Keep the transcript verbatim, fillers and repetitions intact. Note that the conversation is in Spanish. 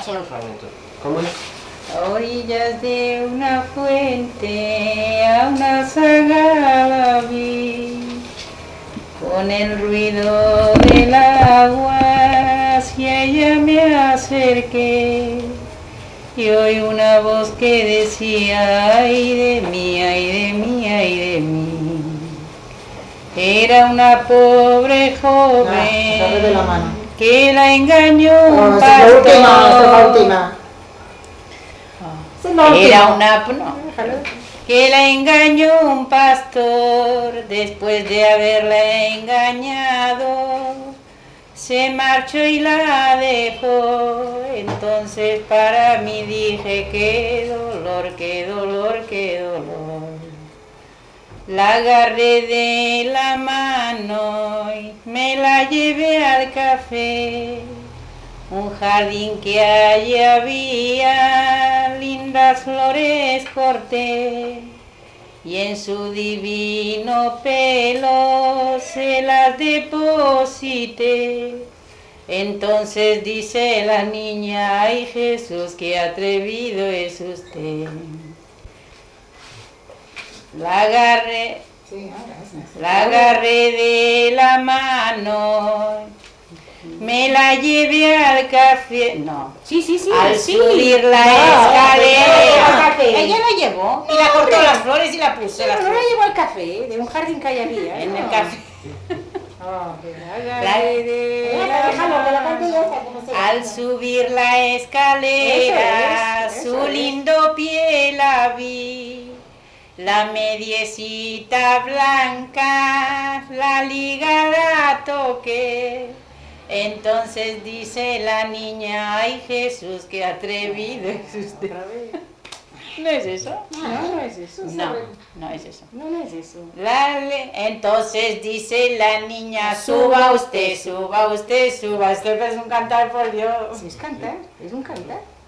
solo un fragmento. ¿Cómo es? A orillas de una fuente, a una sagrada vi, con el ruido del agua hacia ella me acerqué, y oí una voz que decía, ay de mí, ay de mí, ay de mí. Era una pobre joven ah, de la mano. que la engañó oh, un esa es la última, esa es la pastor. última. Esa es la Era última. una no, que la engañó un pastor después de haberla engañado. Se marchó y la dejó. Entonces para mí dije, qué dolor, qué dolor, qué dolor. La agarré de la mano y me la llevé al café, un jardín que allí había, lindas flores corté, y en su divino pelo se las deposité. Entonces dice la niña, ay Jesús, qué atrevido es usted. La agarré, Sí, ahora es la agarré de la mano, me la llevé al café, no, Sí, sí, sí. al sí. subir la Ah, escalera. café. Ella la llevó y la cortó las flores y la puso. Pero las no la flores llevó al café, de un jardín que hay había. en ¿no? el café. Ah, La la de la Déjalo, que la cante ya está, como se Al subir la escalera, Eso es, eso su es. lindo pie la vi, la mediecita blanca, la liga la toqué. Entonces dice la niña, ay Jesús, qué atrevido es usted. ¿No es eso? No, no es eso. No, no es eso. No, no es eso. La le- Entonces dice la niña, suba usted, suba usted, suba usted, es un cantar por Dios. Sí, es cantar, es un cantar.